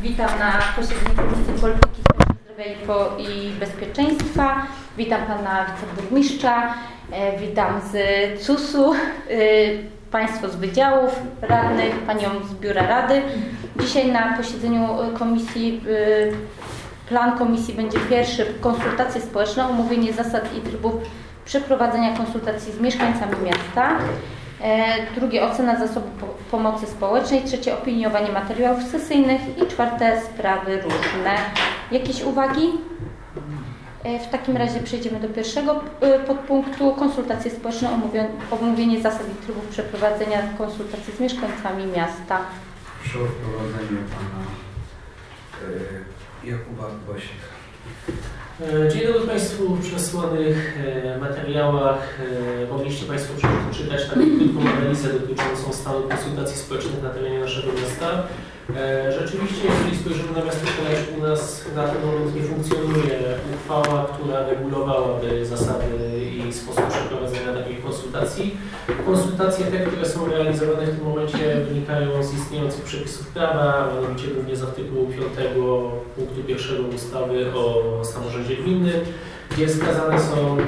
Witam na posiedzeniu Komisji Polityki Zdrowia i Bezpieczeństwa. Witam Pana Wiceburmistrza, witam z CUS-u, Państwo z wydziałów radnych, Panią z Biura Rady. Dzisiaj na posiedzeniu komisji plan komisji będzie pierwszy konsultacje społeczne, omówienie zasad i trybów przeprowadzenia konsultacji z mieszkańcami miasta. Drugie ocena zasobu pomocy społecznej, trzecie opiniowanie materiałów sesyjnych i czwarte sprawy różne. Jakieś uwagi? W takim razie przejdziemy do pierwszego podpunktu. Konsultacje społeczne, omówienie zasad i trybów przeprowadzenia konsultacji z mieszkańcami miasta. Proszę o wprowadzenie pana Jakuba Głosika. Dzień dobry Państwu. W przesłanych materiałach mogliście Państwo przeczytać taką krótką analizę dotyczącą stanu konsultacji społecznych na terenie naszego miasta. Rzeczywiście, jeżeli spojrzymy na miasto Koleś, u nas na ten moment nie funkcjonuje uchwała, która regulowałaby zasady i sposób przeprowadzenia takich konsultacji. Konsultacje te, które są realizowane w tym momencie, wynikają z istniejących przepisów prawa, mianowicie również z artykułu 5 punktu 1 ustawy o samorządzie gminnym, gdzie wskazane są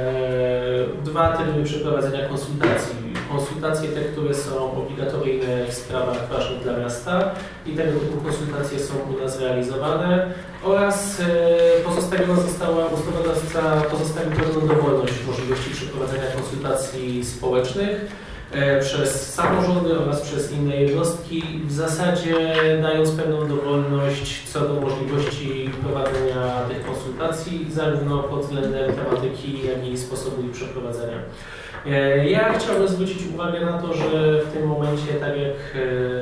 dwa tryby przeprowadzenia konsultacji. Konsultacje te, które są obligatoryjne w sprawach ważnych dla miasta i tego typu konsultacje są u nas realizowane oraz pozostawiona została ustawodawca pozostawił pewną dowolność możliwości przeprowadzenia konsultacji społecznych przez samorządy oraz przez inne jednostki, w zasadzie dając pewną dowolność co do możliwości prowadzenia tych konsultacji zarówno pod względem tematyki, jak i sposobu ich przeprowadzenia. Ja chciałbym zwrócić uwagę na to, że w tym momencie, tak jak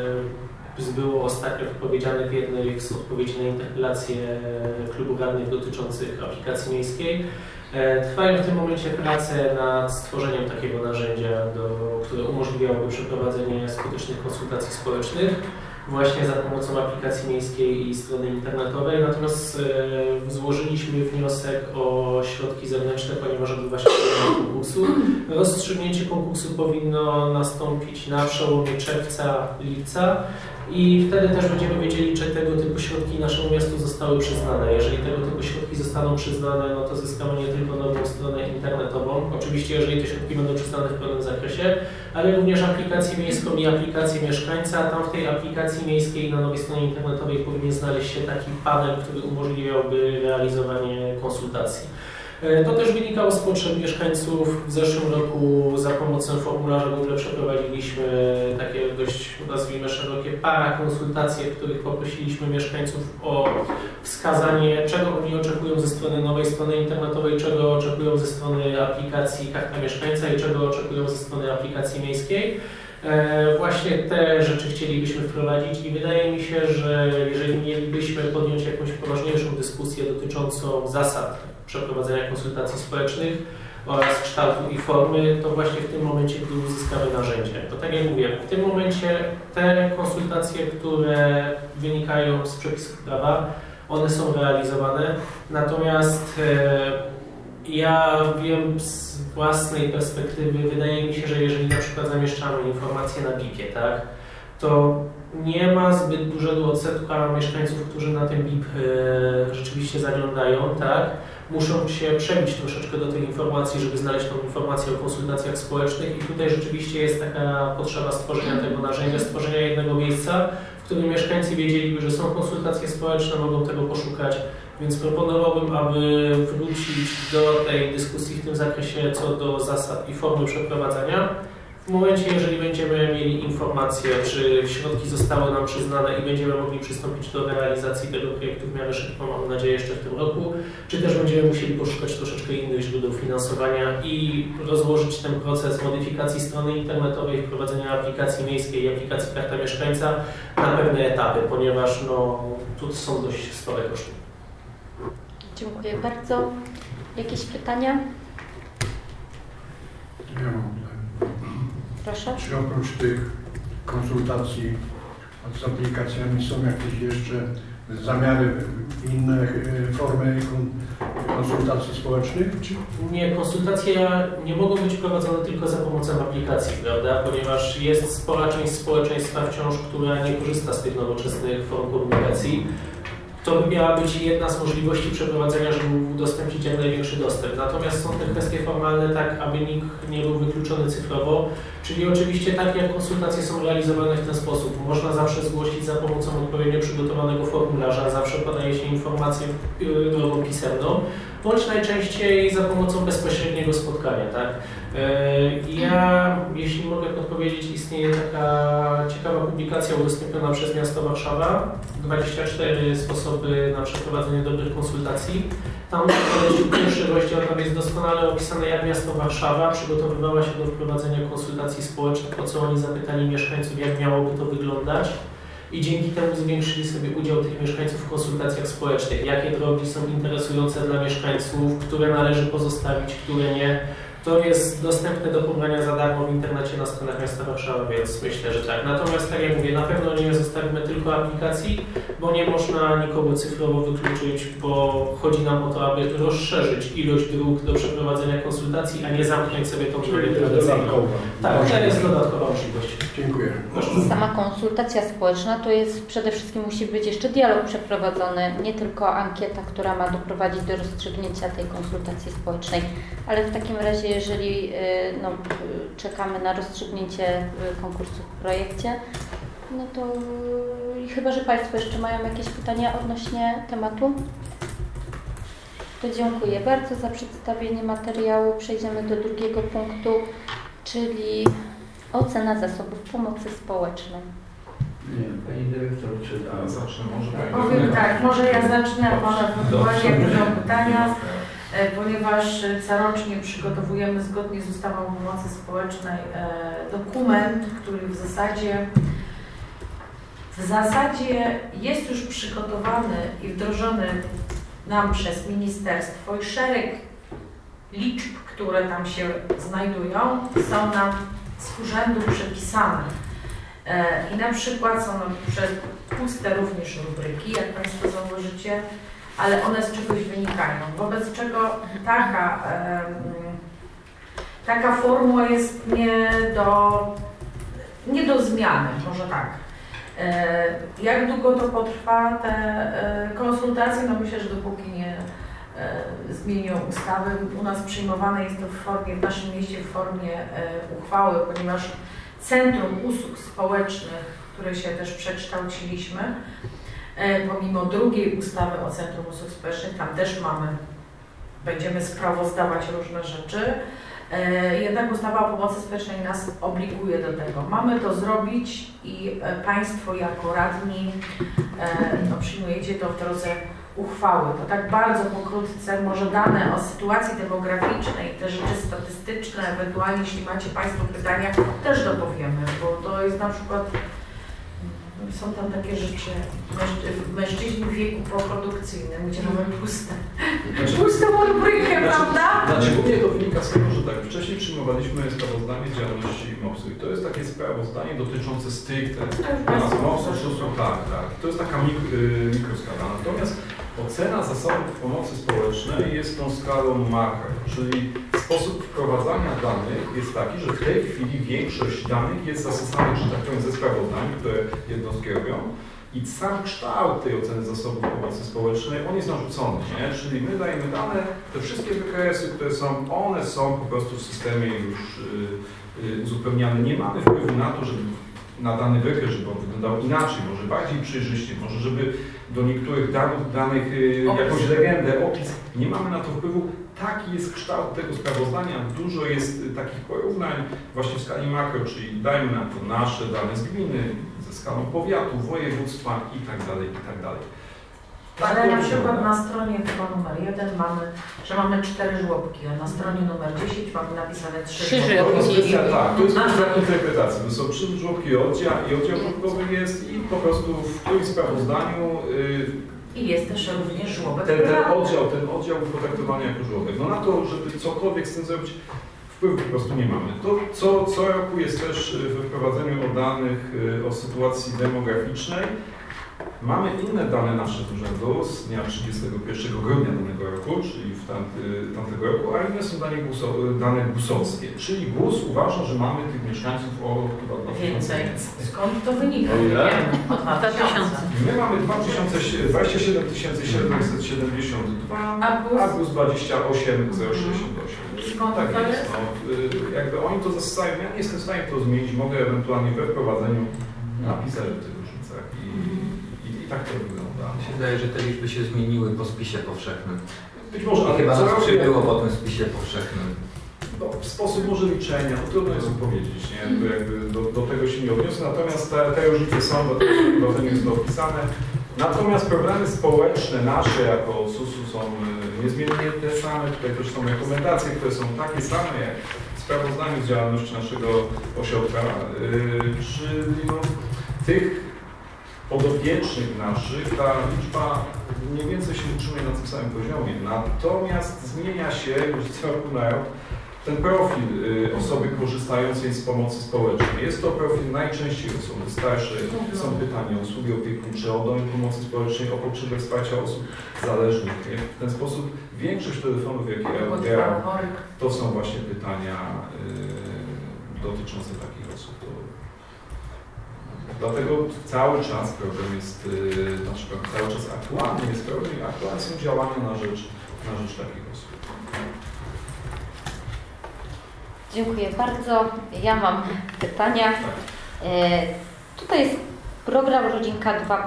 było ostatnio powiedziane w jednej z odpowiedzi na interpelację klubu radnych dotyczących aplikacji miejskiej, trwają w tym momencie prace nad stworzeniem takiego narzędzia, które umożliwiałoby przeprowadzenie skutecznych konsultacji społecznych właśnie za pomocą aplikacji miejskiej i strony internetowej. Natomiast złożyliśmy wniosek o środki zewnętrzne, ponieważ odbywa się konkursu. Rozstrzygnięcie konkursu powinno nastąpić na przełomie czerwca, lipca i wtedy też będziemy wiedzieli, czy tego typu środki naszemu miastu zostały przyznane. Jeżeli tego typu środki zostaną przyznane, no to zyskamy nie tylko nową stronę internetową, oczywiście jeżeli te środki będą przyznane w pełnym zakresie, ale również aplikację miejską i aplikację mieszkańca. Tam w tej aplikacji miejskiej na nowej stronie internetowej powinien znaleźć się taki panel, który umożliwiałby realizowanie konsultacji. To też wynikało z potrzeb mieszkańców. W zeszłym roku za pomocą formularza w ogóle przeprowadziliśmy takie dość, nazwijmy, szerokie parakonsultacje, w których poprosiliśmy mieszkańców o wskazanie, czego oni oczekują ze strony nowej strony internetowej, czego oczekują ze strony aplikacji Karta Mieszkańca i czego oczekują ze strony aplikacji miejskiej. Właśnie te rzeczy chcielibyśmy wprowadzić i wydaje mi się, że jeżeli mielibyśmy podjąć jakąś poważniejszą dyskusję dotyczącą zasad przeprowadzenia konsultacji społecznych oraz kształtu i formy, to właśnie w tym momencie, gdy uzyskamy narzędzie. To tak jak mówię, w tym momencie te konsultacje, które wynikają z przepisów prawa, one są realizowane, natomiast ja wiem z własnej perspektywy, wydaje mi się, że jeżeli na przykład zamieszczamy informacje na BIP-ie, tak, to nie ma zbyt dużego odsetka mieszkańców, którzy na ten BIP rzeczywiście zaglądają, tak. Muszą się przebić troszeczkę do tej informacji, żeby znaleźć tą informację o konsultacjach społecznych i tutaj rzeczywiście jest taka potrzeba stworzenia tego narzędzia, stworzenia jednego miejsca, w którym mieszkańcy wiedzieliby, że są konsultacje społeczne, mogą tego poszukać, więc proponowałbym, aby wrócić do tej dyskusji w tym zakresie co do zasad i formy przeprowadzania. W momencie, jeżeli będziemy mieli informację, czy środki zostały nam przyznane i będziemy mogli przystąpić do realizacji tego projektu w miarę szybko, mam nadzieję, jeszcze w tym roku, czy też będziemy musieli poszukać troszeczkę innych źródeł finansowania i rozłożyć ten proces modyfikacji strony internetowej, wprowadzenia aplikacji miejskiej i aplikacji Karta Mieszkańca na pewne etapy, ponieważ tu są dość spore koszty. Dziękuję bardzo. Jakieś pytania? Ja mam. Proszę. Czy oprócz tych konsultacji A z aplikacjami są jakieś jeszcze zamiary, inne formy konsultacji społecznych? Czy? Nie, konsultacje nie mogą być prowadzone tylko za pomocą aplikacji, prawda? Ponieważ jest spora część społeczeństwa wciąż, która nie korzysta z tych nowoczesnych form komunikacji. To by miała być jedna z możliwości przeprowadzenia, żeby udostępnić jak największy dostęp. Natomiast są te kwestie formalne tak, aby nikt nie był wykluczony cyfrowo, czyli oczywiście tak jak konsultacje są realizowane w ten sposób. Można zawsze zgłosić za pomocą odpowiednio przygotowanego formularza, zawsze podaje się informację drogą pisemną, bądź najczęściej za pomocą bezpośredniego spotkania, tak? Ja, jeśli mogę podpowiedzieć, istnieje taka ciekawa publikacja udostępniona przez miasto Warszawa, 24 sposoby na przeprowadzenie dobrych konsultacji. Tam pierwszy rozdział, tam jest doskonale opisane, jak miasto Warszawa przygotowywała się do wprowadzenia konsultacji społecznych, o co oni zapytali mieszkańców, jak miałoby to wyglądać. I dzięki temu zwiększyli sobie udział tych mieszkańców w konsultacjach społecznych. Jakie drogi są interesujące dla mieszkańców, które należy pozostawić, które nie. To jest dostępne do pobrania za darmo w internecie na stronach miasta Warszawy, więc myślę, że tak. Natomiast tak jak mówię, na pewno nie zostawimy tylko aplikacji, bo nie można nikogo cyfrowo wykluczyć, bo chodzi nam o to, aby rozszerzyć ilość dróg do przeprowadzenia konsultacji, a nie zamknąć sobie tą drogę tradycyjną. Tak, to jest dodatkowa możliwość. Dziękuję. Sama konsultacja społeczna to jest przede wszystkim musi być jeszcze dialog przeprowadzony, nie tylko ankieta, która ma doprowadzić do rozstrzygnięcia tej konsultacji społecznej, ale w takim razie, jeżeli czekamy na rozstrzygnięcie konkursu w projekcie, no to chyba, że Państwo jeszcze mają jakieś pytania odnośnie tematu, to dziękuję bardzo za przedstawienie materiału. Przejdziemy do drugiego punktu, czyli ocena zasobów pomocy społecznej. Nie, Pani Dyrektor, czy zacznę może Pani? Powiem tak, może ja zacznę, a Pana ewentualnie jak będą pytania, ponieważ corocznie przygotowujemy zgodnie z ustawą o pomocy społecznej dokument, który w zasadzie jest już przygotowany i wdrożony nam przez ministerstwo i szereg liczb, które tam się znajdują, są nam z urzędu przepisane. I na przykład są nam puste również rubryki, jak Państwo zauważycie, ale one z czegoś wynikają. Wobec czego taka formuła jest nie do zmiany, może tak. Jak długo to potrwa, te konsultacje? No myślę, że dopóki nie zmienią ustawy. U nas przyjmowane jest to w naszym mieście w formie uchwały, ponieważ Centrum Usług Społecznych, które się też przekształciliśmy, pomimo drugiej ustawy o Centrum Usług Społecznych, tam też będziemy sprawozdawać różne rzeczy, jednak ustawa o pomocy społecznej nas obliguje do tego. Mamy to zrobić i Państwo jako radni przyjmujecie to w drodze uchwały. To tak bardzo pokrótce, może dane o sytuacji demograficznej, te rzeczy statystyczne, ewentualnie jeśli macie Państwo pytania, też dopowiemy, bo to jest na przykład, są tam takie rzeczy, mężczyźni w wieku poprodukcyjnym, gdzie mamy pustą rubrykę, prawda? Głównie to wynika z tego, że tak, wcześniej przyjmowaliśmy sprawozdanie z działalności MOPS-u i to jest takie sprawozdanie dotyczące stricte MOPS-u, tak. To jest taka mikroskala. Natomiast ocena zasobów pomocy społecznej jest tą skalą makro, czyli sposób wprowadzania danych jest taki, że w tej chwili większość danych jest zasysanych, że tak powiem, ze sprawozdań, które jednostki robią. I sam kształt tej oceny zasobów pomocy społecznej, on jest narzucony, nie? Czyli my dajemy dane, te wszystkie wykresy, które są, one są po prostu w systemie już uzupełniane. Nie mamy wpływu na to, żeby na dany wykres, żeby on wyglądał inaczej, może bardziej przejrzyście, może żeby do niektórych danych jakąś legendę, opis. Nie mamy na to wpływu. Taki jest kształt tego sprawozdania. Dużo jest takich porównań właśnie w skali makro, czyli dajmy na to nasze dane z gminy, ze skalą powiatu, województwa i tak dalej. Ale na przykład na stronie chyba numer 1 mamy 4 żłobki, a na stronie numer 10 mamy napisane 3 żłobki. Tak, to jest brak interpretacji. To są 3 żłobki i oddział żłobkowy jest i po prostu w którymś sprawozdaniu i jest też również żłobek. Ten oddział był potraktowany jako żłobek. No na to, żeby cokolwiek z tym zrobić, wpływu po prostu nie mamy. To co roku jest też we wprowadzeniu danych o sytuacji demograficznej. Mamy inne dane nasze z urzędu z dnia 31 grudnia danego roku, czyli w tamtego roku, a inne są dane GUS-owskie. Czyli GUS uważa, że mamy tych mieszkańców o chyba 2000 Więcej. Skąd to wynika? O ile? O 2000. My mamy 27 772, a GUS 28 068. Skąd Tak to jest. jest? No, jakby oni to zastosują, ja nie jestem w stanie to zmienić, mogę ewentualnie we wprowadzeniu napisać o tych różnicach i tak to wygląda. Mi się wydaje, że te liczby się zmieniły po spisie powszechnym. Być może, ale chyba co nas roku, przybyło po tym spisie powszechnym. no, sposób może liczenia, no trudno jest powiedzieć, nie? Jakby do tego się nie odniosę, natomiast te różnice są, do tego wprowadzeniu jest to opisane. Natomiast problemy społeczne nasze jako SUS-u są niezmiennie te same, tutaj też są rekomendacje, które są takie same jak w sprawozdaniu z działalności naszego ośrodka, czyli no, tych podopiecznych naszych, ta liczba mniej więcej się utrzymuje na tym samym poziomie, natomiast zmienia się już z roku na rok ten profil osoby korzystającej z pomocy społecznej. Jest to profil najczęściej osoby starsze, są pytania o usługi opiekuńcze, o dom pomocy społecznej, o potrzebę wsparcia osób zależnych. W ten sposób większość telefonów, jakie ja odbieram, to są właśnie pytania dotyczące takich osób. Dlatego cały czas problem jest, cały czas aktualny jest problem i aktualne są działania na rzecz takich osób. Dziękuję bardzo. Ja mam pytania. Tutaj jest program Rodzinka 2+.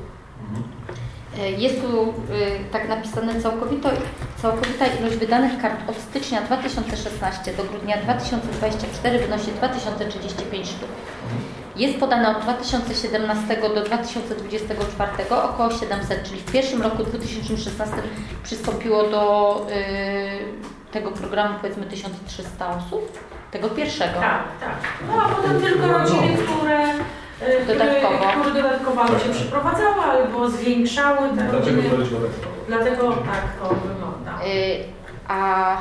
Jest tu tak napisane całkowita ilość wydanych kart od stycznia 2016 do grudnia 2024 wynosi 2035 sztuk. Jest podane od 2017 do 2024 około 700, czyli w pierwszym roku 2016 przystąpiło do tego programu powiedzmy 1300 osób, tego pierwszego. Tak. No a potem tylko rodziny, które dodatkowo się przyprowadzały albo zwiększały te rodziny. Dlatego tak to wygląda. A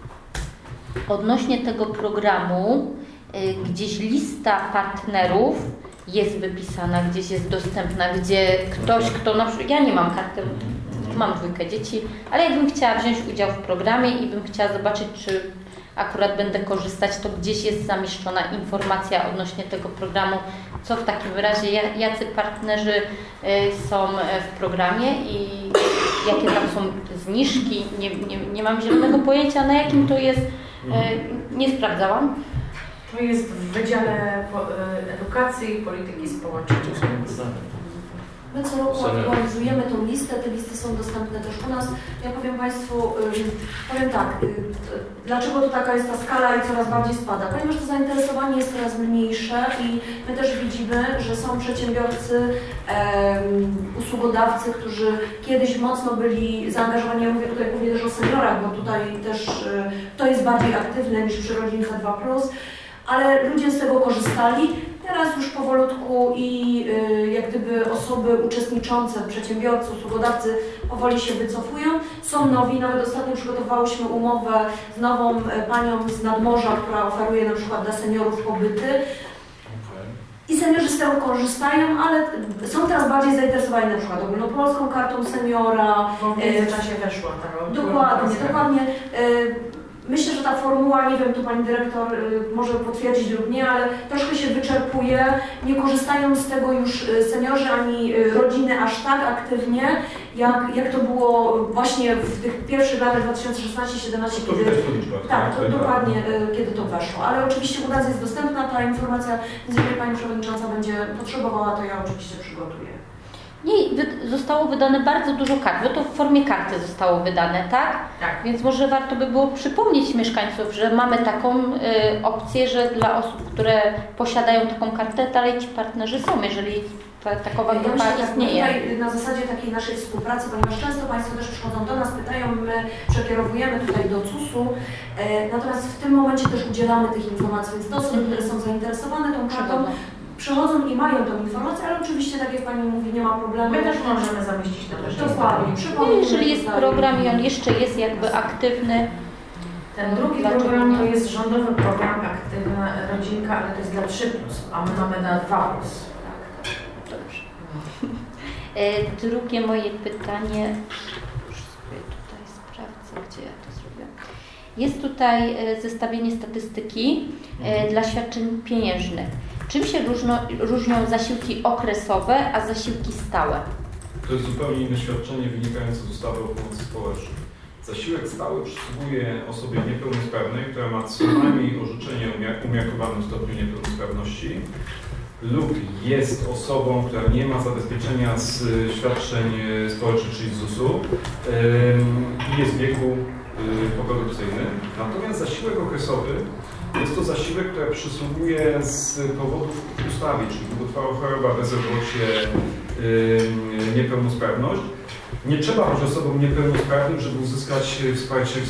odnośnie tego programu gdzieś lista partnerów jest wypisana, gdzieś jest dostępna, gdzie ktoś, kto na przykład, ja nie mam karty, mam 2 dzieci, ale jakbym chciała wziąć udział w programie i bym chciała zobaczyć, czy akurat będę korzystać, to gdzieś jest zamieszczona informacja odnośnie tego programu, co w takim razie, jacy partnerzy są w programie i jakie tam są zniżki, nie mam zielonego pojęcia, na jakim to jest, nie sprawdzałam. To jest w Wydziale Edukacji i Polityki Społecznej. My co roku aktualizujemy tą listę, te listy są dostępne też u nas. Ja powiem Państwu, powiem tak, dlaczego to taka jest ta skala i coraz bardziej spada? Ponieważ to zainteresowanie jest coraz mniejsze i my też widzimy, że są przedsiębiorcy, usługodawcy, którzy kiedyś mocno byli zaangażowani, ja mówię też o seniorach, bo tutaj też to jest bardziej aktywne niż przy Rodzince 2+, ale ludzie z tego korzystali. Teraz już powolutku i jak gdyby osoby uczestniczące, przedsiębiorcy, usługodawcy powoli się wycofują. Są nowi, nawet ostatnio przygotowałyśmy umowę z nową panią z Nadmorza, która oferuje na przykład dla seniorów pobyty. I seniorzy z tego korzystają, ale są teraz bardziej zainteresowani na przykład ogólnopolską kartą seniora. W międzyczasie weszła ta Dokładnie. Myślę, że ta formuła, nie wiem, tu Pani Dyrektor może potwierdzić lub nie, ale troszkę się wyczerpuje. Nie korzystają z tego już seniorzy ani rodziny aż tak aktywnie, jak to było właśnie w tych pierwszych latach 2016-2017, kiedy, dokładnie, kiedy to weszło. Ale oczywiście u nas jest dostępna ta informacja, więc jeżeli Pani Przewodnicząca będzie potrzebowała, to ja oczywiście przygotuję. Zostało wydane bardzo dużo kart, bo to w formie karty zostało wydane, tak? Tak. Więc może warto by było przypomnieć mieszkańców, że mamy taką opcję, że dla osób, które posiadają taką kartę, dalej ci partnerzy są, jeżeli takowa grupa istnieje. Tutaj na zasadzie takiej naszej współpracy, ponieważ często Państwo też przychodzą do nas, pytają, my przekierowujemy tutaj do CUS-u, natomiast w tym momencie też udzielamy tych informacji, więc te osoby, które są zainteresowane tą kartą, przychodzą i mają tą informację, ale oczywiście, tak jak Pani mówi, nie ma problemu. My też możemy zamieścić na też. Dokładnie. Jeżeli jest program i on jeszcze jest jakby aktywny, Ten drugi program to jest rządowy program Aktywna Rodzinka, ale to jest dla 3+, a my mamy na 2+. Tak, dobrze. Drugie moje pytanie, już sobie tutaj sprawdzę, gdzie ja to zrobiłam. Jest tutaj zestawienie statystyki dla świadczeń pieniężnych. Czym się różnią zasiłki okresowe, a zasiłki stałe? To jest zupełnie inne świadczenie wynikające z ustawy o pomocy społecznej. Zasiłek stały przysługuje osobie niepełnosprawnej, która ma co najmniej orzeczenie o umiarkowanym stopniu niepełnosprawności lub jest osobą, która nie ma zabezpieczenia z świadczeń społecznych, czyli z ZUS-u i jest w wieku poprodukcyjnym. Natomiast zasiłek okresowy jest to zasiłek, który przysługuje z powodów ustawy, czyli długotrwała choroba, bezrobocie, niepełnosprawność. Nie trzeba być osobą niepełnosprawną, żeby uzyskać wsparcie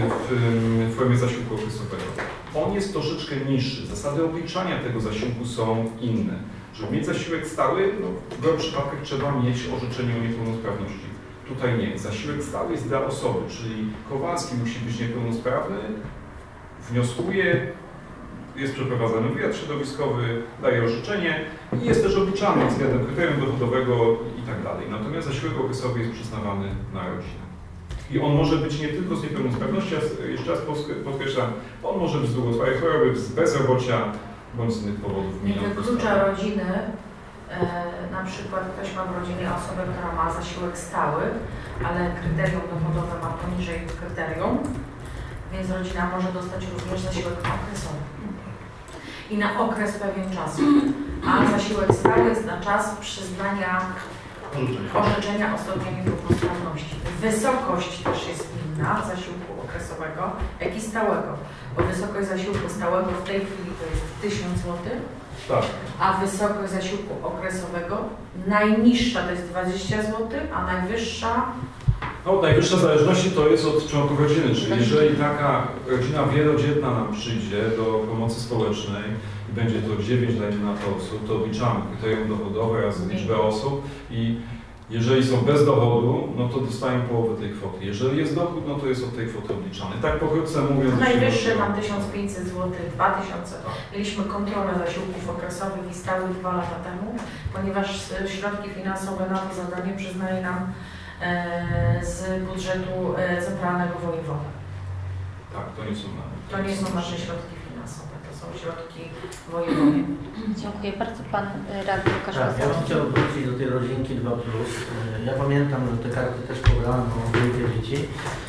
w formie zasiłku okresowego. On jest troszeczkę niższy. Zasady obliczania tego zasiłku są inne. Żeby mieć zasiłek stały, w wielu przypadkach trzeba mieć orzeczenie o niepełnosprawności. Tutaj nie. Zasiłek stały jest dla osoby, czyli Kowalski musi być niepełnosprawny, wnioskuje, jest przeprowadzany wywiad środowiskowy, daje orzeczenie i jest też obliczany względem kryterium dochodowego i tak dalej. Natomiast zasiłek okresowy jest przyznawany na rodzinę. I on może być nie tylko z niepełnosprawności, jeszcze raz podkreślam, on może być z długotrwałej choroby, z bezrobocia bądź z innych powodów. Nie wyklucza rodziny. Na przykład ktoś ma w rodzinie osobę, która ma zasiłek stały, ale kryterium dochodowe ma poniżej kryterium, więc rodzina może dostać również zasiłek okresowy. I na okres pewien czasu. A zasiłek stały jest na czas przyznania orzeczenia o stopniu niepełnosprawności. Wysokość też jest inna zasiłku okresowego, jak i stałego. Bo wysokość zasiłku stałego w tej chwili to jest 1000 zł. Tak. A wysokość zasiłku okresowego najniższa to jest 20 zł, a najwyższa? No, najwyższa w zależności to jest od członków rodziny, czyli jeżeli taka rodzina wielodzietna nam przyjdzie do pomocy społecznej i będzie to 9 dajmy na to osób, to odliczamy kryterium dochodowe razy liczbę osób i jeżeli są bez dochodu, no to dostają połowę tej kwoty. Jeżeli jest dochód, no to jest od tej kwoty odliczany. Tak pokrótce mówiąc... Najwyższy mam 1500 zł, 2000. Mieliśmy kontrolę zasiłków okresowych i stałych 2 lata temu, ponieważ środki finansowe na to zadanie przyznaje nam z budżetu centralnego wojewoda. Tak, to nie są nasze środki finansowe, to są środki wojewody. Dziękuję bardzo. Pan radny Łukasz. Tak, ja bym chciał wrócić do tej rodzinki 2+. Ja pamiętam, że te karty też pobrałem o dwójkę dzieci.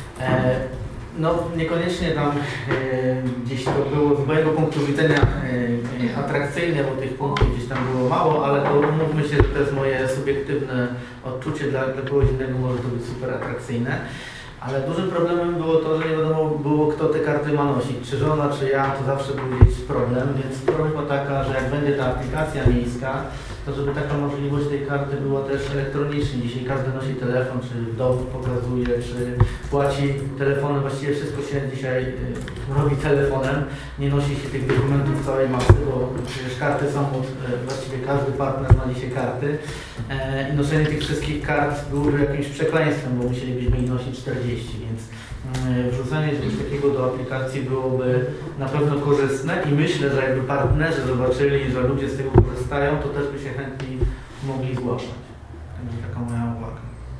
No niekoniecznie tam gdzieś to było z mojego punktu widzenia atrakcyjne, bo tych punktów gdzieś tam było mało, ale to mówmy się, że to jest moje subiektywne odczucie, dla kogoś innego może to być super atrakcyjne. Ale dużym problemem było to, że nie wiadomo było, kto te karty ma nosić, czy żona, czy ja, to zawsze był gdzieś problem, więc prośba taka, że jak będzie ta aplikacja miejska, to żeby taka możliwość tej karty była też elektronicznie. Dzisiaj każdy nosi telefon, czy dowód pokazuje, czy płaci telefonem, właściwie wszystko się dzisiaj robi telefonem, nie nosi się tych dokumentów w całej masy, bo przecież karty są od, właściwie każdy partner ma dzisiaj karty i noszenie tych wszystkich kart byłoby jakimś przekleństwem, bo musielibyśmy ich nosić 40, więc wrzucenie czegoś takiego do aplikacji byłoby na pewno korzystne i myślę, że jakby partnerzy zobaczyli, że ludzie z tego korzystają, to też by się chętniej mogli zgłaszać. To taka moja uwaga.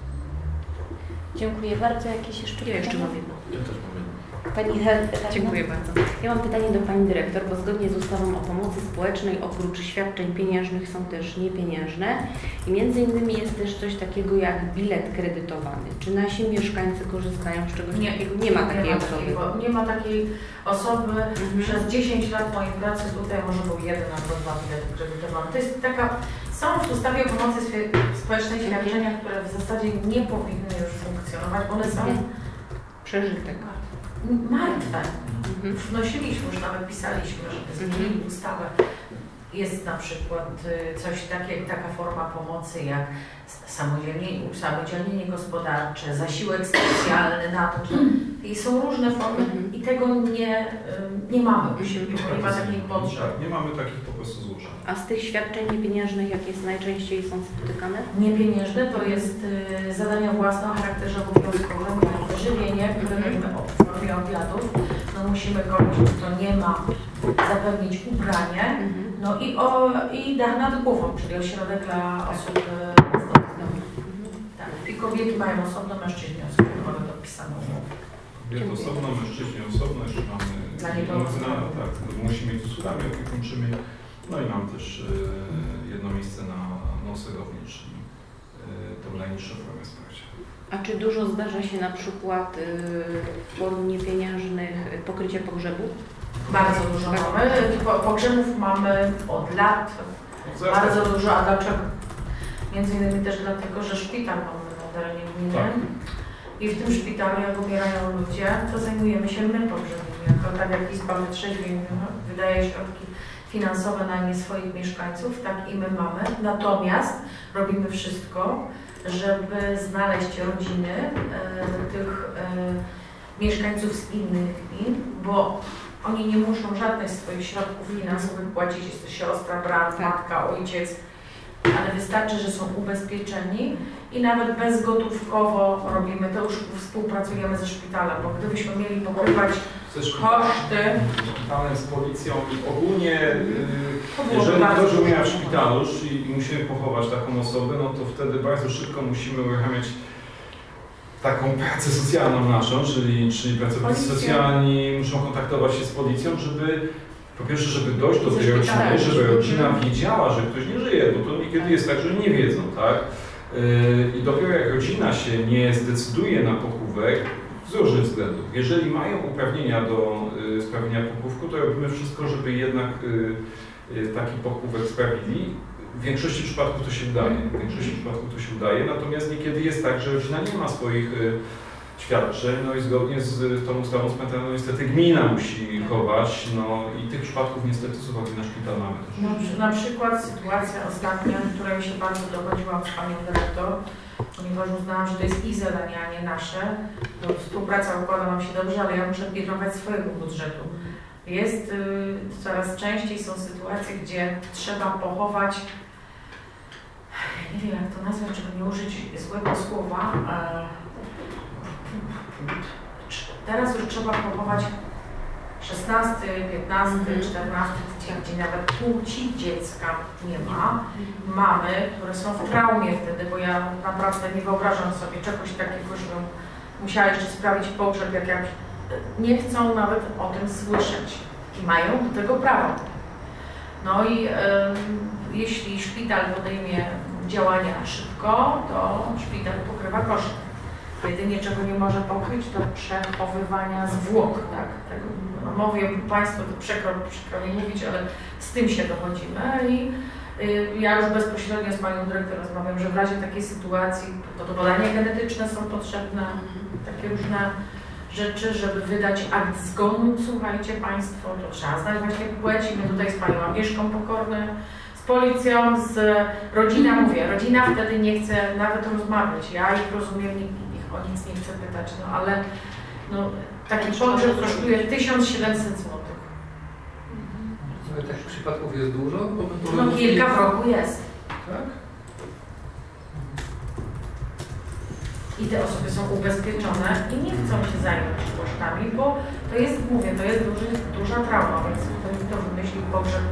Dziękuję bardzo. Jakieś jeszcze pytania? Ja jeszcze mam jedno. Ja też mam jedno. Pani radna? Dziękuję bardzo. Ja mam pytanie do Pani Dyrektor, bo zgodnie z ustawą o pomocy społecznej oprócz świadczeń pieniężnych są też niepieniężne i między innymi jest też coś takiego jak bilet kredytowany. Czy nasi mieszkańcy korzystają z czegoś takiego? Nie ma takiej osoby. Nie ma takiej osoby. Przez 10 lat mojej pracy tutaj może był 1 albo 2 bilety kredytowane. To jest taka, są w ustawie o pomocy społecznej świadczenia, które w zasadzie nie powinny już funkcjonować, bo one są przeżytek. Martwe. Wnosiliśmy, już nawet pisaliśmy, żeby zmienili ustawę. jest na przykład coś takiego, taka forma pomocy jak usamodzielnienie gospodarcze, zasiłek specjalny na to, i są różne formy i tego nie mamy u siebie, bo nie ma takiej potrzeby. Nie mamy takich po prostu złożeń. A z tych świadczeń niepieniężnych jakie najczęściej są spotykane? Niepieniężne to jest zadania własne o charakterze obowiązkowym, jak wyżywienie, które robimy w formie obiadów. No musimy komuś, kto nie ma, zapewnić ubranie, no i dach nad głową, czyli ośrodek dla osób bezdomnych. Tak. I kobiety mają osobno, mężczyźni osobno, mamy dopisaną umowę. Kobiety osobno, mężczyźni osobno, jeszcze mamy tak, musimy mieć usługami opiekuńczymi, no i mam też jedno miejsce na noclegowni, czyli tą najniższą formę wsparcia. A czy dużo zdarza się na przykład form niepieniężnych pokrycia pogrzebu? Bardzo dużo mamy. Pogrzebów mamy od lat. Bardzo dużo. A dlaczego? Między innymi też dlatego, że szpital mamy na terenie gminy. Tak. I w tym szpitalu, jak umierają ludzie, to zajmujemy się my pogrzebami. Jako tak jak Izba Wytrzeźwień wydaje środki finansowe na nie swoich mieszkańców, tak i my mamy. Natomiast robimy wszystko, żeby znaleźć rodziny tych mieszkańców z innych gmin, bo oni nie muszą żadnych swoich środków finansowych płacić, jest to siostra, brat, matka, ojciec, ale wystarczy, że są ubezpieczeni i nawet bezgotówkowo robimy to, już współpracujemy ze szpitalem, bo gdybyśmy mieli pokrywać koszty... Z policją i ogólnie, jeżeli ktoś umiera w szpitalu i musimy pochować taką osobę, no to wtedy bardzo szybko musimy uruchamiać taką pracę socjalną naszą, czyli pracownicy socjalni muszą kontaktować się z policją, żeby po pierwsze, żeby dojść do tej rodziny, żeby rodzina wiedziała, że ktoś nie żyje, bo to niekiedy jest tak, że nie wiedzą, tak? I dopiero jak rodzina się nie zdecyduje na pochówek, z różnych względów. Jeżeli mają uprawnienia do sprawienia pochówku, to robimy wszystko, żeby jednak taki pochówek sprawili. W większości przypadków to się udaje. Natomiast niekiedy jest tak, że rodzina nie ma swoich świadczeń, no i zgodnie z tą ustawą cmentarną niestety gmina musi chować, no i tych przypadków niestety z uwagi na szpital mamy też. Na przykład sytuacja ostatnia, której mi się bardzo dogodziłam z panią dyrektor, ponieważ uznałam, że to jest ich zadanie, a nie nasze. No, współpraca układa nam się dobrze, ale ja muszę pilnować swojego budżetu. Coraz częściej są sytuacje, gdzie trzeba pochować, nie wiem jak to nazwać, żeby nie użyć złego słowa, teraz już trzeba pochować 16, 15, 14 tydzień, gdzie nawet płci dziecka nie ma. Mamy, które są w traumie wtedy, bo ja naprawdę nie wyobrażam sobie czegoś takiego, żebym musiała jeszcze sprawić pogrzeb, jak nie chcą nawet o tym słyszeć i mają do tego prawo. No i jeśli szpital podejmie działania szybko, to szpital pokrywa koszty. Jedynie czego nie może pokryć, to przechowywania zwłok. Tak? No, mówię Państwu, to przykro mi mówić, ale z tym się dochodzimy i ja już bezpośrednio z panią dyrektor rozmawiam, że w razie takiej sytuacji to badania genetyczne są potrzebne, takie różne rzeczy, żeby wydać akt zgonu. Słuchajcie Państwo, to trzeba znać właśnie płeć i my tutaj z panią Agnieszką Pokorny, z policją, z rodziną, rodzina wtedy nie chce nawet rozmawiać. Ja ich rozumiem, o nic nie chcę pytać, no ale taki pogrzeb kosztuje 1700 zł. Ale takich przypadków jest dużo? No kilka w roku jest. Tak? I te osoby są ubezpieczone i nie chcą się zająć kosztami, bo to jest, to jest duża trauma, więc kto wymyślił pogrzeb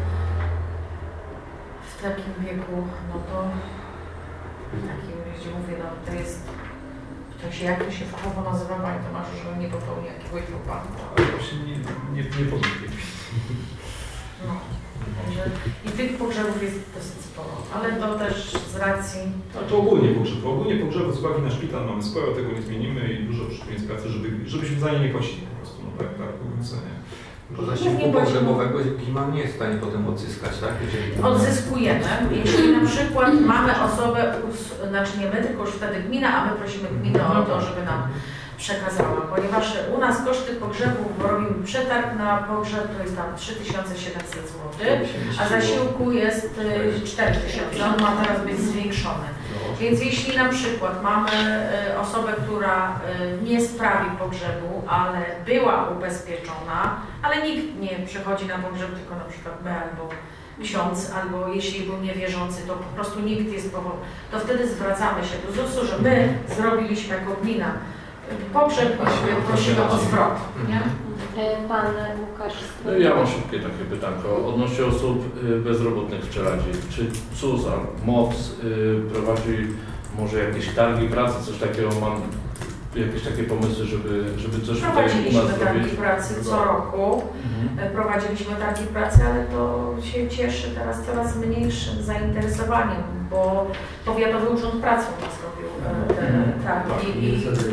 w takim wieku, no to w takim, gdzie to jest jak to się fachowo nazywa, Panie Tomaszu, że nie popełni jakiegoś wypadku. Ale właśnie nie popełni. No, także i tych pogrzebów jest dosyć sporo, ale to też z racji... To ogólnie pogrzeby z uwagi na szpital mamy sporo, tego nie zmienimy i dużo przyczynień pracy, żebyśmy za nie nie płacili po prostu, no tak, nie. Po zasiłku pogrzebowego gmina nie jest w stanie potem odzyskać, tak? Odzyskujemy. Jeśli na przykład mamy osobę, znaczy nie my, tylko już wtedy gmina, a my prosimy gminę o to, żeby nam przekazała, ponieważ u nas koszty pogrzebu, bo robimy przetarg na pogrzeb, to jest tam 3700 zł, a zasiłku jest 4000, on ma teraz być zwiększony. Więc jeśli na przykład mamy osobę, która nie sprawi pogrzebu, ale była ubezpieczona, ale nikt nie przychodzi na pogrzeb, tylko na przykład my albo ksiądz, albo jeśli był niewierzący, to po prostu nikt jest powodem, to wtedy zwracamy się do ZUS-u, że my zrobiliśmy jako gmina pogrzeb i prosimy o zwrot. Nie? Pan Łukasz. No ja mam szybkie takie pytanko odnośnie osób bezrobotnych w Czeladzi. Czy CUS, MOPS prowadzi może jakieś targi pracy, coś takiego, mam jakieś takie pomysły, żeby coś tutaj u nas zrobić? Prowadziliśmy targi pracy co roku, prowadziliśmy targi pracy, ale to się cieszy teraz coraz mniejszym zainteresowaniem, bo Powiatowy Urząd Pracy u nas robił te targi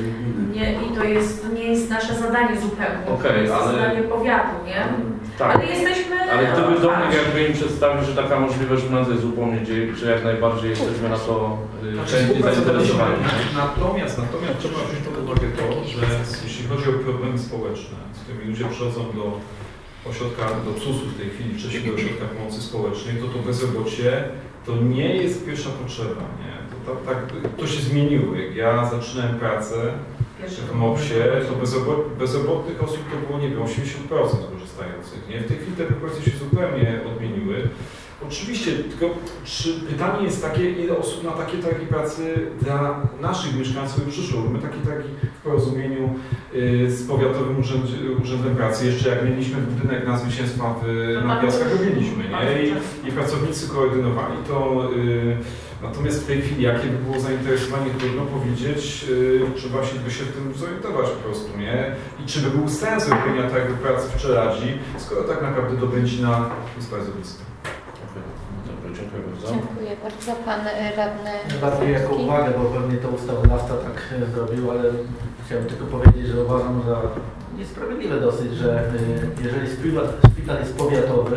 i to nie jest nasze zadanie zupełnie, to jest zadanie powiatu, nie? Tak. Ale jesteśmy... Ale gdyby do mnie jakby im przedstawił, że taka możliwość u nas jest zupełnie, że jak najbardziej jesteśmy na to chętnie zainteresowani. Natomiast trzeba wziąć pod uwagę to, że jeśli chodzi o problemy społeczne, z którymi ludzie przychodzą do ośrodka, do CUS-u w tej chwili, wcześniej do ośrodka pomocy społecznej, to bezrobocie to nie jest pierwsza potrzeba, nie? To się zmieniło. Jak ja zaczynałem pracę w MOPS-ie, to bezrobotnych osób to było, nie wiem, 80% korzystających, nie? W tej chwili te proporcje się zupełnie odmieniły. Oczywiście, tylko pytanie jest takie, ile osób na takie targi pracy dla naszych mieszkańców przyszło. My takie targi w porozumieniu z Powiatowym Urzędem Pracy, jeszcze jak mieliśmy budynek na Zwycięstwa na Piaskach, robiliśmy, nie? I pracownicy koordynowali to. Natomiast w tej chwili, jakie by było zainteresowanie, trudno powiedzieć, trzeba by się w tym zorientować po prostu, nie? I czy by był sens robienia targu pracy w Czeladzi, skoro tak naprawdę do Będzina jest bardzo blisko. Dziękuję bardzo. Dziękuję bardzo. Pan radny. Bardziej jako uwagę, bo pewnie to ustawodawca tak zrobił, ale chciałem tylko powiedzieć, że uważam za niesprawiedliwe dosyć, że jeżeli szpital jest powiatowy,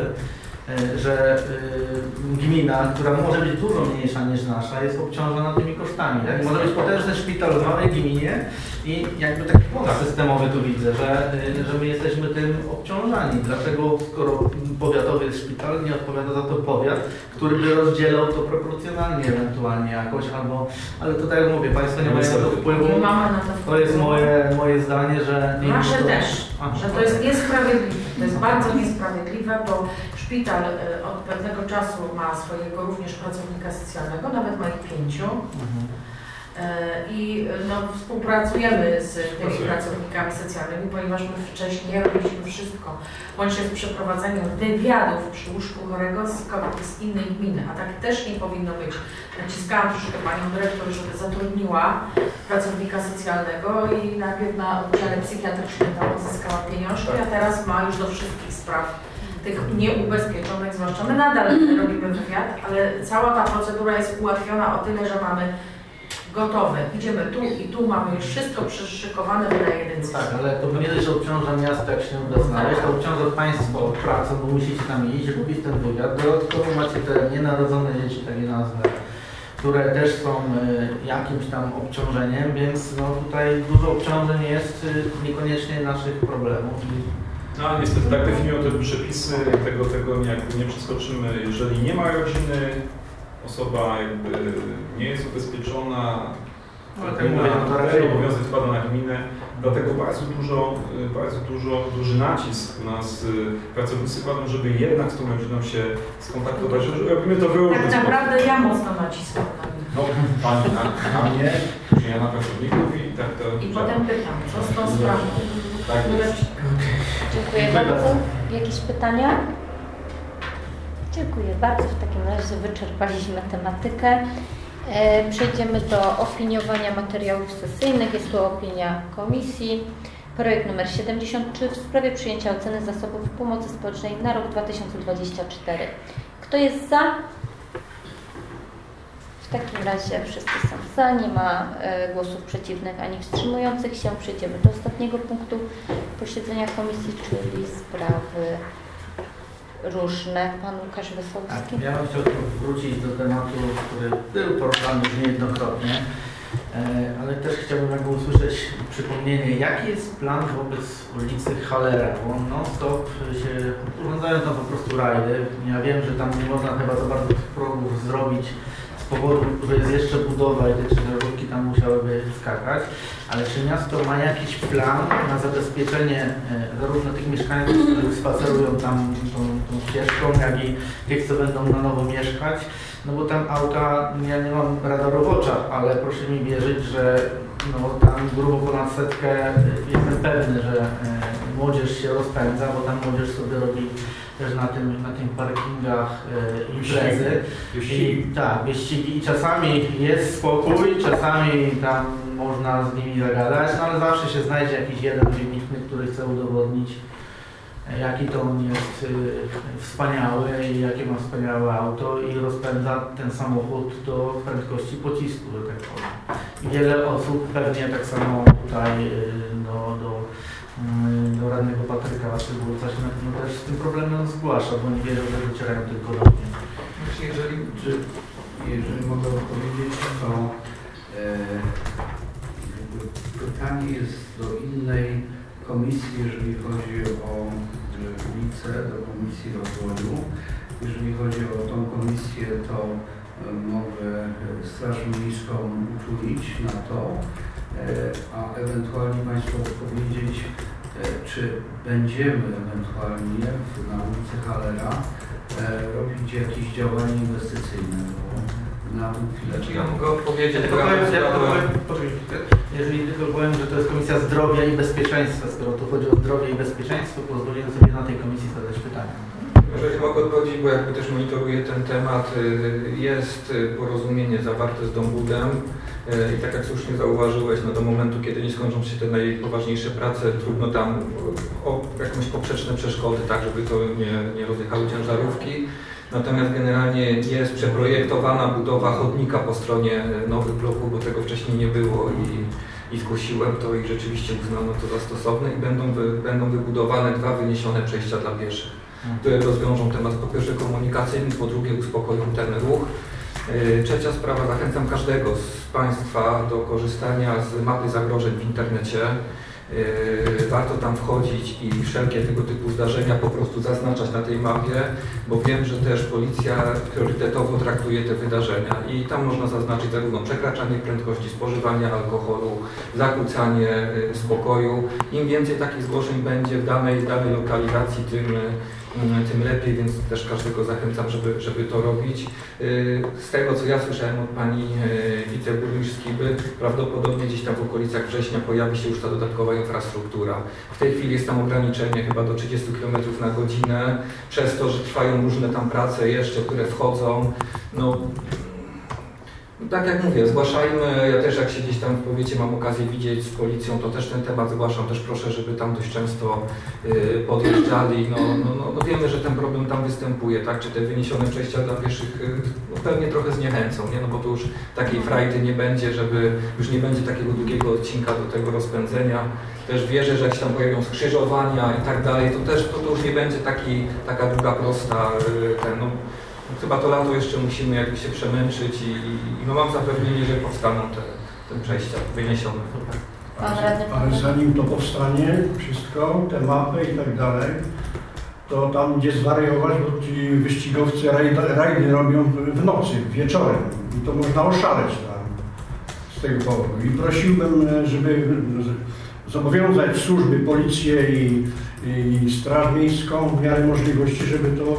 że gmina, która może być dużo mniejsza niż nasza, jest obciążona tymi kosztami. Tak? Może być potężny szpital w małej gminie i jakby taki błąd systemowy tu widzę, że my jesteśmy tym obciążani. Dlaczego, skoro powiatowy jest szpital, nie odpowiada za to powiat, który by rozdzielał to proporcjonalnie ewentualnie jakoś, albo, ale to tak jak mówię, Państwo nie mają na to wpływu. To jest moje zdanie, że... Nasze też, że to jest niesprawiedliwe. To jest bardzo niesprawiedliwe, bo szpital od pewnego czasu ma swojego również pracownika socjalnego, nawet ma ich 5. I współpracujemy z tymi pracownikami socjalnymi, ponieważ my wcześniej robiliśmy wszystko, łącznie z przeprowadzeniem wywiadów przy łóżku chorego z innej gminy, a tak też nie powinno być. Naciskałam troszkę panią dyrektor, żeby zatrudniła pracownika socjalnego i najpierw na oddziale psychiatrycznym tam uzyskała pieniążki, a teraz ma już do wszystkich spraw tych nieubezpieczonych, zwłaszcza my nadal robimy wywiad, ale cała ta procedura jest ułatwiona o tyle, że mamy gotowe. Idziemy tu i tu, mamy już wszystko przyszykowane na jeden. Tak, ale to nie dość, że obciąża miasto, jak się uda znaleźć, to obciąża Państwo pracą, bo musicie tam iść, robić ten wywiad. Dodatkowo macie te nienarodzone dzieci, takie nazwy, które też są jakimś tam obciążeniem, więc tutaj dużo obciążeń jest niekoniecznie naszych problemów. No niestety tak definiują te przepisy, tego nie przeskoczymy. Jeżeli nie ma rodziny, osoba jakby nie jest ubezpieczona, ten obowiązek spada na gminę, dlatego duży nacisk u nas pracownicy kładą, żeby jednak z tą rodziną się skontaktować, że robimy to wyłącznie. Tak naprawdę ja mocno naciskam na nich. No, pani na mnie, później ja na pracowników i tak to... I potem pytam, co z tą sprawą? Tak jest. Dziękuję bardzo. Jakieś pytania? Dziękuję bardzo. W takim razie wyczerpaliśmy tematykę. Przejdziemy do opiniowania materiałów sesyjnych. Jest to opinia komisji. Projekt nr 73 w sprawie przyjęcia oceny zasobów pomocy społecznej na rok 2024. Kto jest za? W takim razie wszyscy są za, nie ma głosów przeciwnych ani wstrzymujących się. Przejdziemy do ostatniego punktu posiedzenia komisji, czyli sprawy różne. Pan Łukasz Wesołowski. Ja bym chciał wrócić do tematu, który był poruszany już niejednokrotnie, ale też chciałbym jakby usłyszeć przypomnienie, jaki jest plan wobec ulicy Hallera, bo non-stop się urządzają tam po prostu rajdy. Ja wiem, że tam nie można chyba za bardzo tych progów zrobić z powodu, że jest jeszcze budowa i te ciężarówki tam musiałyby skakać, ale czy miasto ma jakiś plan na zabezpieczenie zarówno tych mieszkańców, którzy spacerują tam tą ścieżką, jak i tych, co będą na nowo mieszkać? No bo tam auta, ja nie mam radaru w oczach, ale proszę mi wierzyć, że no, tam grubo ponad 100 jestem pewny, że młodzież się rozpędza, bo tam młodzież sobie robi też na tym parkingach imprezy. Tak, wyścigi. I czasami jest spokój, czasami tam można z nimi zagadać, no ale zawsze się znajdzie jakiś jeden wybitny, który chce udowodnić, jaki to on jest wspaniały i jakie ma wspaniałe auto i rozpędza ten samochód do prędkości pocisku, że tak powiem. I wiele osób pewnie tak samo tutaj do radnego Patryka Cybulca się na pewno też z tym problemem zgłasza, bo nie wierzą, że docierają tylko do mnie. Właśnie jeżeli mogę odpowiedzieć, to pytanie jest do innej komisji, jeżeli chodzi o ulicę, do Komisji Rozwoju. Jeżeli chodzi o tą komisję, to mogę Straż Miejską uczulić na to, a ewentualnie Państwo powiedzieć, czy będziemy ewentualnie na ulicy Hallera robić jakieś działania inwestycyjne. Na tą chwilę. Czy ja mogę odpowiedzieć? Jeżeli tylko powiem, że to jest Komisja Zdrowia i Bezpieczeństwa, skoro tu chodzi o zdrowie i bezpieczeństwo, pozwolę sobie na tej komisji zadać pytania. Jeżeli mogę odpowiedzieć, bo jakby też monitoruję ten temat, jest porozumienie zawarte z Dombudem i tak jak słusznie zauważyłeś, no do momentu, kiedy nie skończą się te najpoważniejsze prace, trudno tam o jakieś poprzeczne przeszkody, tak żeby to nie rozjechały ciężarówki. Natomiast generalnie jest przeprojektowana budowa chodnika po stronie nowych bloków, bo tego wcześniej nie było i zgłosiłem to i rzeczywiście uznano to za stosowne i będą wybudowane 2 wyniesione przejścia dla pieszych, które rozwiążą temat po pierwsze komunikacyjny, po drugie uspokoją ten ruch. Trzecia sprawa, zachęcam każdego z Państwa do korzystania z mapy zagrożeń w internecie. Warto tam wchodzić i wszelkie tego typu zdarzenia po prostu zaznaczać na tej mapie, bo wiem, że też policja priorytetowo traktuje te wydarzenia i tam można zaznaczyć zarówno przekraczanie prędkości, spożywanie alkoholu, zakłócanie spokoju. Im więcej takich zgłoszeń będzie w danej lokalizacji, tym lepiej, więc też każdego zachęcam, żeby to robić. Z tego, co ja słyszałem od pani wiceburmistrz Skiby, prawdopodobnie gdzieś tam w okolicach września pojawi się już ta dodatkowa infrastruktura. W tej chwili jest tam ograniczenie chyba do 30 km na godzinę, przez to, że trwają różne tam prace jeszcze, które wchodzą. No, tak jak mówię, zgłaszajmy, ja też jak się gdzieś tam w powiecie mam okazję widzieć z policją, to też ten temat zgłaszam, też proszę, żeby tam dość często podjeżdżali. No wiemy, że ten problem tam występuje, tak? Czy te wyniesione przejścia dla pieszych pewnie trochę zniechęcą, nie? No bo to już takiej frajdy nie będzie, już nie będzie takiego długiego odcinka do tego rozpędzenia. Też wierzę, że jak się tam pojawią skrzyżowania i tak dalej, to już nie będzie taka długa, prosta, chyba to lato jeszcze musimy jakby się przemęczyć i mam zapewnienie, że powstaną te przejścia wyniesione. Ale zanim to powstanie, wszystko, te mapy i tak dalej, to tam gdzie zwariować, bo ci wyścigowcy rajdy robią w nocy, wieczorem i to można oszaleć tam z tego powodu. I prosiłbym, żeby zobowiązać służby, policję i Straż Miejską w miarę możliwości, żeby to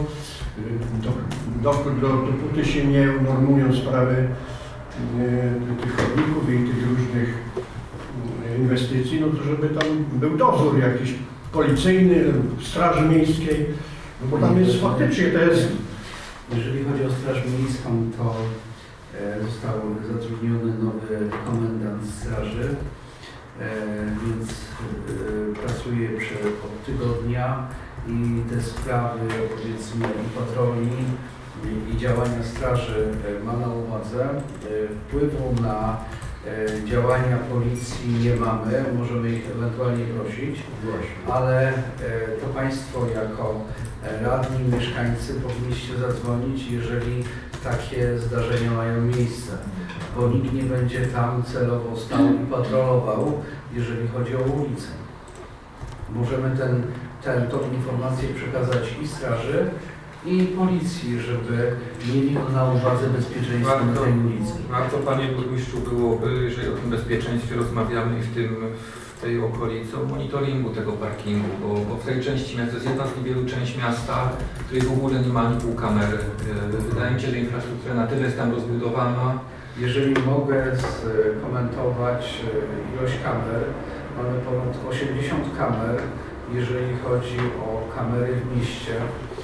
dopóty się nie unormują sprawy tych chodników i tych różnych inwestycji, no to żeby tam był dozór jakiś policyjny, Straży Miejskiej, no bo tam jest faktycznie to jest... Jeżeli chodzi o Straż Miejską, to został zatrudniony nowy komendant straży, więc pracuje od tygodnia i te sprawy, powiedzmy, i patroli i działania straży ma na uwadze. Wpływu na działania policji nie mamy, możemy ich ewentualnie prosić, ale to Państwo jako radni, mieszkańcy powinniście zadzwonić, jeżeli takie zdarzenia mają miejsce, bo nikt nie będzie tam celowo stał i patrolował, jeżeli chodzi o ulicę. Możemy tą informację przekazać i straży, i policji, żeby mieli na uwadze bezpieczeństwo na tej ulicy. Warto, Panie Burmistrzu, byłoby, jeżeli o tym bezpieczeństwie rozmawiamy w tej okolicy, o monitoringu tego parkingu, bo w tej części miasta, to jest jedna z niewielu części miasta, w której w ogóle nie ma ani pół kamery. Wydaje mi się, że infrastruktura na tyle jest tam rozbudowana. Jeżeli mogę skomentować ilość kamer, mamy ponad 80 kamer, jeżeli chodzi o kamery w mieście.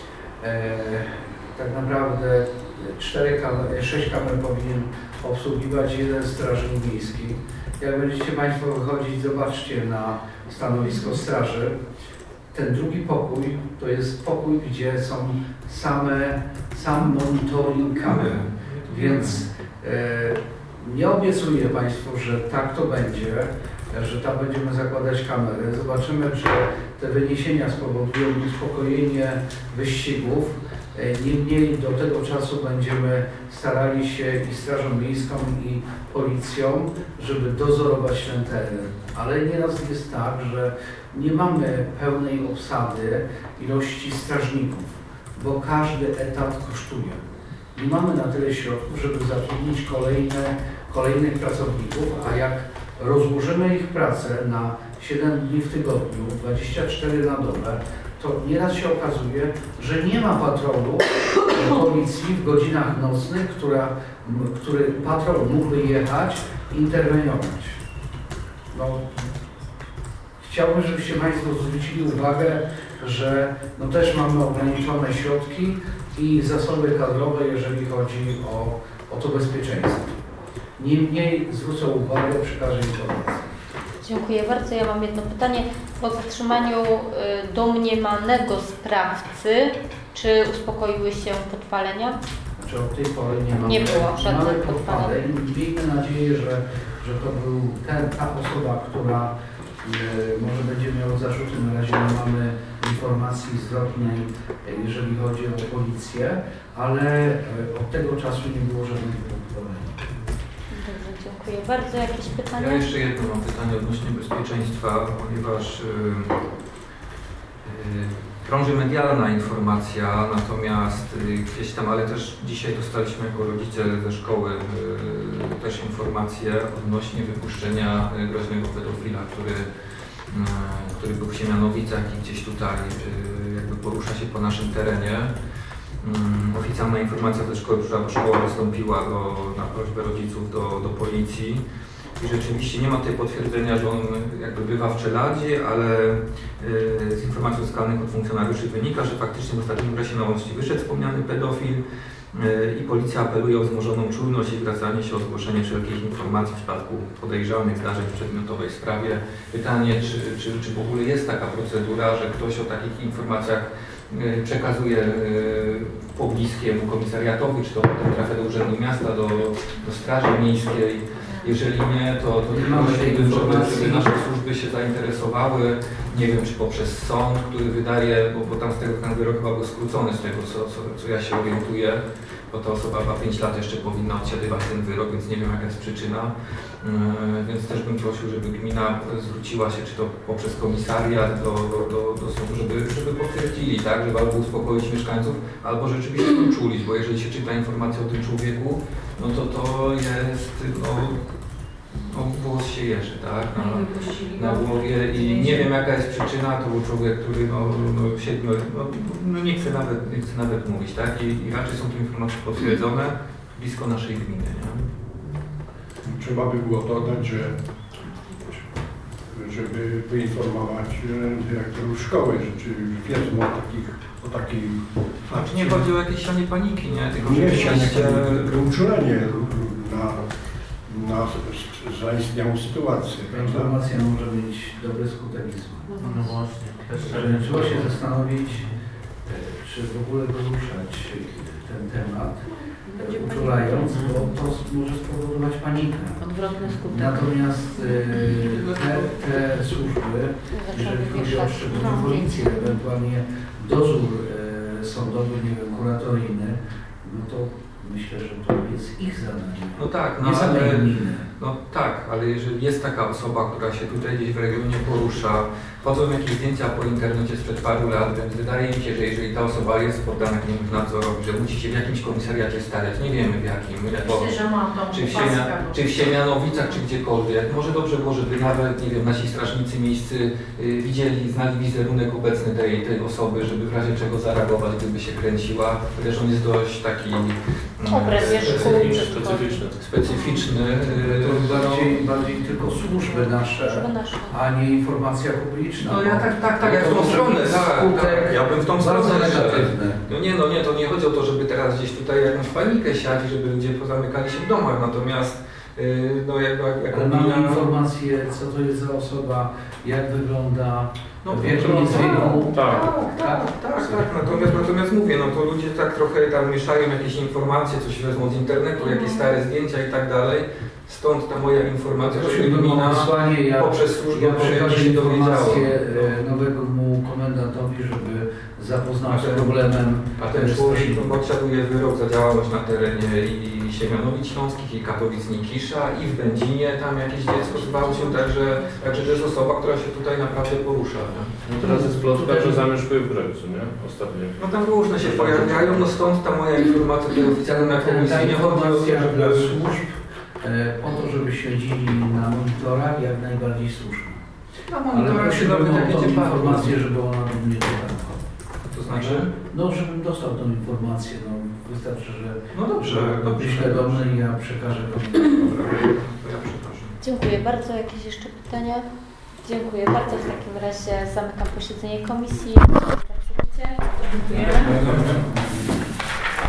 Tak naprawdę 6 kamer powinien obsługiwać jeden strażnik miejski. Jak będziecie Państwo wychodzić, zobaczcie na stanowisko straży. Ten drugi pokój to jest pokój, gdzie są sam monitoring kamer. Więc nie obiecuję Państwu, że tak to będzie, że tam będziemy zakładać kamery. Zobaczymy, czy te wyniesienia spowodują uspokojenie wyścigów. Niemniej do tego czasu będziemy starali się i Strażą Miejską, i Policją, żeby dozorować ten teren. Ale nieraz jest tak, że nie mamy pełnej obsady ilości strażników, bo każdy etat kosztuje. Nie mamy na tyle środków, żeby zatrudnić kolejnych pracowników, a jak rozłożymy ich pracę na 7 dni w tygodniu, 24 na dobę, to nieraz się okazuje, że nie ma patrolu policji w godzinach nocnych, który patrol mógłby jechać i interweniować. No, chciałbym, żebyście Państwo zwrócili uwagę, że no też mamy ograniczone środki i zasoby kadrowe, jeżeli chodzi o to bezpieczeństwo. Niemniej zwrócę uwagę, przekażę informację. Dziękuję bardzo. Ja mam jedno pytanie. Po zatrzymaniu domniemanego sprawcy, czy uspokoiły się podpalenia? Znaczy od tej pory nie było żadnych podpaleń. Miejmy nadzieję, że to był ta osoba, która może będzie miała zarzuty. Na razie nie mamy informacji zwrotnej, jeżeli chodzi o policję, ale od tego czasu nie było żadnych podpaleń. Dobrze, dziękuję bardzo. Jakieś pytania? Ja jeszcze jedno mam pytanie odnośnie bezpieczeństwa, ponieważ krąży medialna informacja, natomiast gdzieś tam, ale też dzisiaj dostaliśmy jako rodzice ze szkoły też informacje odnośnie wypuszczenia groźnego pedofila, który był w Siemianowicach i gdzieś tutaj jakby porusza się po naszym terenie. Oficjalna informacja ze szkoły, że szkoła wystąpiła na prośbę rodziców do policji i rzeczywiście nie ma tutaj potwierdzenia, że on jakby bywa w Czeladzie, ale z informacji uzyskanych od funkcjonariuszy wynika, że faktycznie w ostatnim okresie na łączności wyszedł wspomniany pedofil i policja apeluje o wzmożoną czujność i zwracanie się o zgłoszenie wszelkich informacji w przypadku podejrzanych zdarzeń w przedmiotowej sprawie. Pytanie, czy w ogóle jest taka procedura, że ktoś o takich informacjach przekazuje pobliskiemu komisariatowi, czy to potem trafia do Urzędu Miasta, do Straży Miejskiej. Jeżeli nie, to nie mamy tej informacji, żeby nasze służby się zainteresowały, nie wiem, czy poprzez sąd, który wydaje, bo tam z tego ten wyrok chyba był skrócony, z tego co ja się orientuję, bo ta osoba ma 5 lat jeszcze powinna odsiadywać ten wyrok, więc nie wiem, jaka jest przyczyna. Więc też bym prosił, żeby gmina zwróciła się, czy to poprzez komisariat do sądu, żeby potwierdzili, tak, żeby albo uspokoić mieszkańców, albo rzeczywiście uczulić, bo jeżeli się czyta informację o tym człowieku, no to jest, włos się jeży, tak, na głowie i nie wiem, jaka jest przyczyna, to był człowiek, który nie chce nawet mówić, tak, i raczej są tu informacje potwierdzone blisko naszej gminy, nie? Trzeba by było dodać, żeby poinformować dyrektorów szkoły, że czy wiedzą o takiej akcji. Nie chodzi o jakieś sianie paniki, nie? Tylko uczulenie na zaistniałą sytuację. Informacja może mieć dobry skutek i zły. No właśnie. Trzeba się zastanowić, czy w ogóle go ruszać. ten temat, uczulając, bo to może spowodować panikę. Odwrotny skutek. Natomiast te służby, jeżeli chodzi o szczególnie policję, ewentualnie dozór sądowy, nie wiem, kuratoryjny, no to myślę, że to jest ich zadanie. No tak, nie zadanie gminy. No tak, ale jeżeli jest taka osoba, która się tutaj gdzieś w regionie porusza, wchodzą jakieś zdjęcia po internecie sprzed paru lat, więc wydaje mi się, że jeżeli ta osoba jest poddana jakiemuś nadzorowi, że musi się w jakimś komisariacie stawiać, nie wiemy w jakim, czy w Siemianowicach, czy gdziekolwiek. Może dobrze było, żeby nawet, nie wiem, nasi strażnicy miejscy widzieli, znali wizerunek obecny tej osoby, żeby w razie czego zareagować, gdyby się kręciła. Chociaż on jest dość taki specyficzny. To bardziej tylko służby nasze, a nie informacja publiczna. No ja tak, jak w tą stronę, tak, ja bym w tą stronę negatywny. No nie, to nie chodzi o to, żeby teraz gdzieś tutaj jakąś panikę siać, żeby ludzie pozamykali się w domach, natomiast no jak mamy informacje, co to jest za osoba, jak wygląda, w jakim jest wieku. Tak. Natomiast mówię, no to ludzie tak trochę tam mieszają jakieś informacje, coś wezmą z internetu, jakieś stare zdjęcia i tak dalej. Stąd ta moja informacja, że gmina poprzez służbę się informację nowemu komendantowi, żeby zapoznał się z problemem. A ten człowiek otrzymuje wyrok za działalność na terenie i Siemianowic Śląskich, i Katowic Nikisza, i w Będzinie tam jakieś dziecko zgwałcił, także to jest osoba, która się tutaj naprawdę porusza. Nie? No teraz jest plotka, że zamieszkuje w Grecku, nie? Ostatnio. No tam różne się pojawiają, no stąd ta moja informacja tutaj oficjalna na komisji. Nie chodzi o to, żeby służb po to, żeby śledzili na monitorach, jak najbardziej słusznie. Na monitorach się robi takie informację, żeby ona do mnie dotarła. To znaczy? No, żebym dostał tą informację, no wystarczy, że dobrze, do mnie i ja przekażę komuś. Ja przepraszam. Dziękuję bardzo. Jakieś jeszcze pytania? Dziękuję bardzo. W takim razie zamykam posiedzenie komisji. Dziękuję.